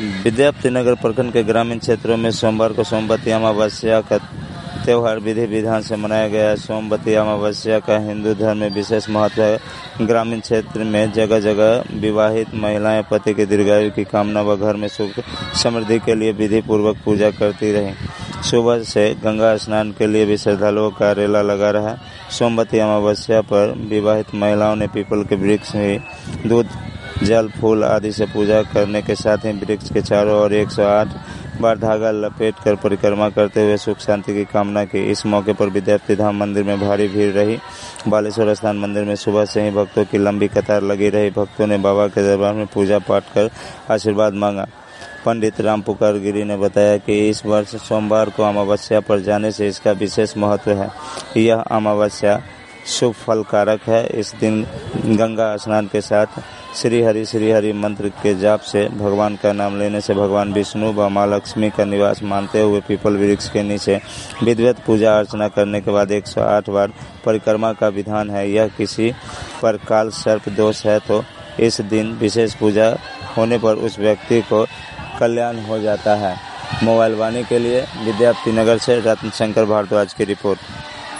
विद्यापति नगर प्रखंड के ग्रामीण क्षेत्रों में सोमवार को सोमवती अमावस्या का त्योहार विधि विधान से मनाया गया। सोमवती अमावस्या का हिंदू धर्म में विशेष महत्व है। ग्रामीण क्षेत्र में जगह जगह विवाहित महिलाएं पति की दीर्घायु की कामना व घर में सुख समृद्धि के लिए विधि पूर्वक पूजा करती रही। सुबह से गंगा स्नान के लिए भी श्रद्धालुओं का रेला लगा रहा। सोमवती अमावस्या पर विवाहित महिलाओं ने पीपल के वृक्ष में दूध जल फूल आदि से पूजा करने के साथ ही वृक्ष के चारों ओर 108 बार धागा लपेट कर परिक्रमा करते हुए सुख शांति की कामना की। इस मौके पर विद्यापति धाम मंदिर में भारी भीड़ रही। बालेश्वर स्नान मंदिर में सुबह से ही भक्तों की लंबी कतार लगी रही। भक्तों ने बाबा के दरबार में पूजा पाठ कर आशीर्वाद मांगा। पंडित राम पुकार गिरी ने बताया कि इस वर्ष सोमवार को अमावस्या पर जाने से इसका विशेष महत्व है। यह अमावस्या शुभ फलकारक है। इस दिन गंगा स्नान के साथ श्री हरि मंत्र के जाप से भगवान का नाम लेने से भगवान विष्णु व माँ लक्ष्मी का निवास मानते हुए पीपल वृक्ष के नीचे विधिवत पूजा अर्चना करने के बाद 108 बार परिक्रमा का विधान है। यह किसी पर काल सर्प दोष है तो इस दिन विशेष पूजा होने पर उस व्यक्ति को कल्याण हो जाता है। मोबाइल वाणी के लिए विद्यापति नगर से रत्न शंकर भारद्वाज की रिपोर्ट।